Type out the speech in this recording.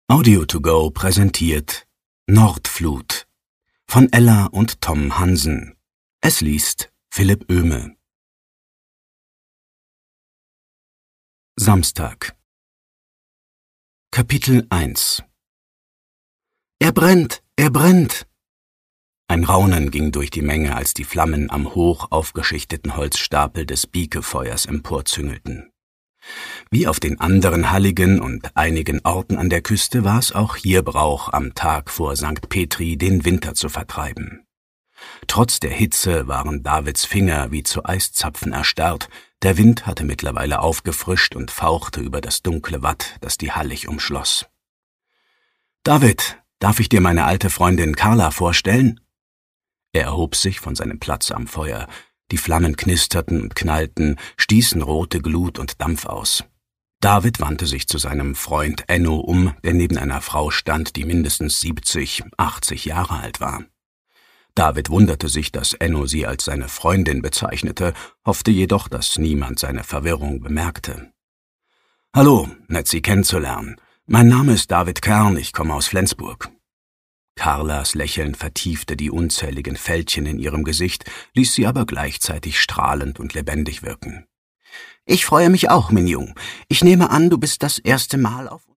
Audio2Go präsentiert Nordflut von Ella und Tom Hansen. Es liest Philipp Oehme. Samstag. Kapitel 1. Er brennt! Er brennt! Ein Raunen ging durch die Menge, als die Flammen am hoch aufgeschichteten Holzstapel des Biekefeuers emporzüngelten. Wie auf den anderen Halligen und einigen Orten an der Küste war es auch hier Brauch, am Tag vor St. Petri den Winter zu vertreiben. Trotz der Hitze waren Davids Finger wie zu Eiszapfen erstarrt, der Wind hatte mittlerweile aufgefrischt und fauchte über das dunkle Watt, das die Hallig umschloss. »David, darf ich dir meine alte Freundin Carla vorstellen?« Er erhob sich von seinem Platz am Feuer. Die Flammen knisterten und knallten, stießen rote Glut und Dampf aus. David wandte sich zu seinem Freund Enno um, der neben einer Frau stand, die mindestens 70, 80 Jahre alt war. David wunderte sich, dass Enno sie als seine Freundin bezeichnete, hoffte jedoch, dass niemand seine Verwirrung bemerkte. »Hallo, nett Sie kennenzulernen. Mein Name ist David Kern, ich komme aus Flensburg.« Carlas Lächeln vertiefte die unzähligen Fältchen in ihrem Gesicht, ließ sie aber gleichzeitig strahlend und lebendig wirken. »Ich freue mich auch, mein Jung. Ich nehme an, du bist das erste Mal auf